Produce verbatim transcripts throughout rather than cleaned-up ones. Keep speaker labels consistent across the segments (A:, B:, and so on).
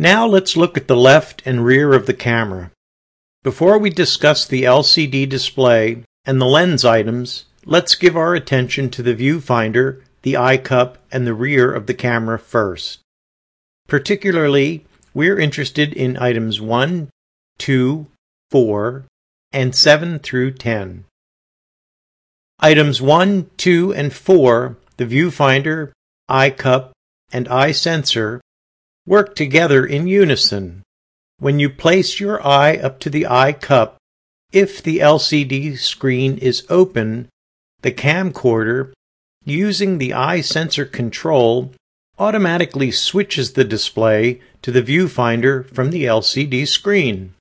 A: Now let's look at the left and rear of the camera. Before we discuss the L C D display and the lens items, let's give our attention to the viewfinder, the eye cup, and the rear of the camera first. Particularly, we're interested in items one, two, four, and seven through ten. Items one, two, and four, the viewfinder, eye cup, and eye sensor, work together in unison. When you place your eye up to the eye cup, if the L C D screen is open, the camcorder, using the eye sensor control, automatically switches the display to the viewfinder from the L C D screen.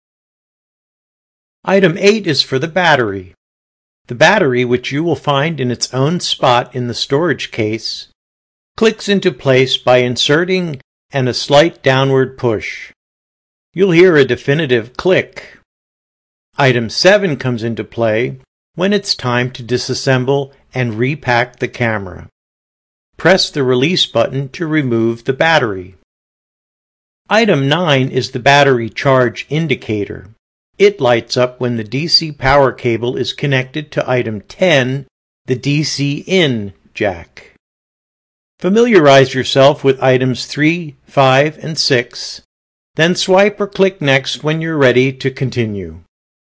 A: Item eight is for the battery. The battery, which you will find in its own spot in the storage case, clicks into place by inserting and a slight downward push. You'll hear a definitive click. Item seven comes into play when it's time to disassemble and repack the camera. Press the release button to remove the battery. Item nine is the battery charge indicator. It lights up when the D C power cable is connected to item ten, the D C in jack. Familiarize yourself with items three, five, and six, then swipe or click Next when you're ready to continue.